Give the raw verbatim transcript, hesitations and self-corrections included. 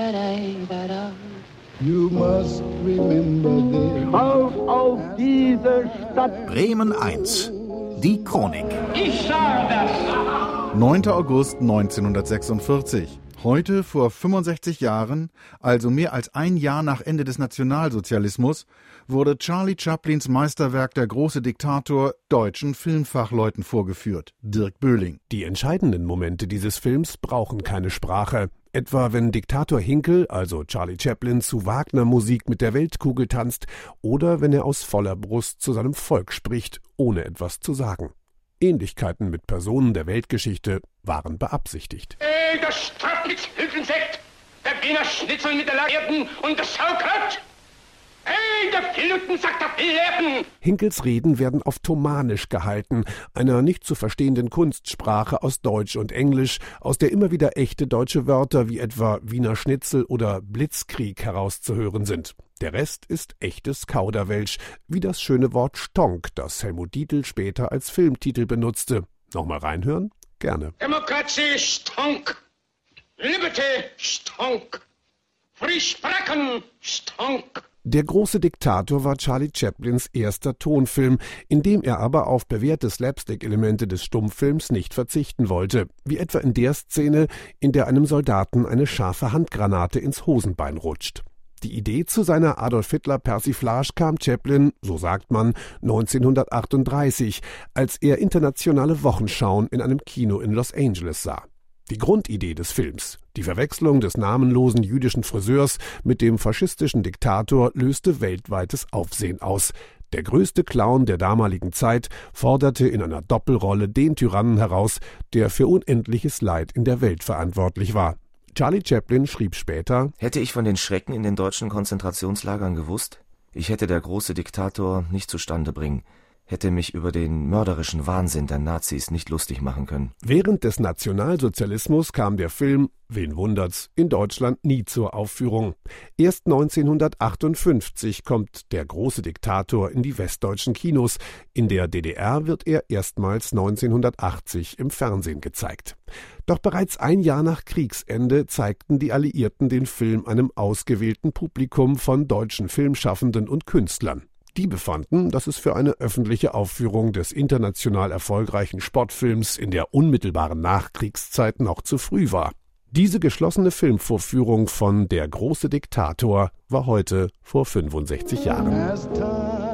You must remember this. Auf, auf diese Stadt! Bremen eins. Die Chronik. Ich sage das! neunter August neunzehnhundertsechsundvierzig. Heute vor fünfundsechzig Jahren, also mehr als ein Jahr nach Ende des Nationalsozialismus, wurde Charlie Chaplins Meisterwerk Der große Diktator deutschen Filmfachleuten vorgeführt, Dirk Böhling. Die entscheidenden Momente dieses Films brauchen keine Sprache. Etwa wenn Diktator Hinkel, also Charlie Chaplin, zu Wagner-Musik mit der Weltkugel tanzt oder wenn er aus voller Brust zu seinem Volk spricht, ohne etwas zu sagen. Ähnlichkeiten mit Personen der Weltgeschichte waren beabsichtigt. Ey, das Strafnitzhülsensekt, der Wiener Schnitzel mit der Laerden und das Sauerkraut. Ey, der Filtensack der Fillerden. Hinkels Reden werden auf Thomanisch gehalten, einer nicht zu verstehenden Kunstsprache aus Deutsch und Englisch, aus der immer wieder echte deutsche Wörter wie etwa Wiener Schnitzel oder Blitzkrieg herauszuhören sind. Der Rest ist echtes Kauderwelsch, wie das schöne Wort Stonk, das Helmut Dietl später als Filmtitel benutzte. Nochmal reinhören? Gerne. Demokratie Stonk, Liberty Stonk, Friesprachen Stonk. Der große Diktator war Charlie Chaplins erster Tonfilm, in dem er aber auf bewährte Slapstick-Elemente des Stummfilms nicht verzichten wollte, wie etwa in der Szene, in der einem Soldaten eine scharfe Handgranate ins Hosenbein rutscht. Die Idee zu seiner Adolf-Hitler-Persiflage kam Chaplin, so sagt man, neunzehnhundertachtunddreißig, als er internationale Wochenschauen in einem Kino in Los Angeles sah. Die Grundidee des Films, die Verwechslung des namenlosen jüdischen Friseurs mit dem faschistischen Diktator, löste weltweites Aufsehen aus. Der größte Clown der damaligen Zeit forderte in einer Doppelrolle den Tyrannen heraus, der für unendliches Leid in der Welt verantwortlich war. Charlie Chaplin schrieb später: Hätte ich von den Schrecken in den deutschen Konzentrationslagern gewusst, ich hätte der große Diktator nicht zustande bringen, hätte mich über den mörderischen Wahnsinn der Nazis nicht lustig machen können. Während des Nationalsozialismus kam der Film, wen wundert's, in Deutschland nie zur Aufführung. Erst neunzehnhundertachtundfünfzig kommt der große Diktator in die westdeutschen Kinos. In der D D R wird er erstmals neunzehnhundertachtzig im Fernsehen gezeigt. Doch bereits ein Jahr nach Kriegsende zeigten die Alliierten den Film einem ausgewählten Publikum von deutschen Filmschaffenden und Künstlern. Die befanden, dass es für eine öffentliche Aufführung des international erfolgreichen Sportfilms in der unmittelbaren Nachkriegszeit noch zu früh war. Diese geschlossene Filmvorführung von Der große Diktator war heute vor fünfundsechzig Jahren.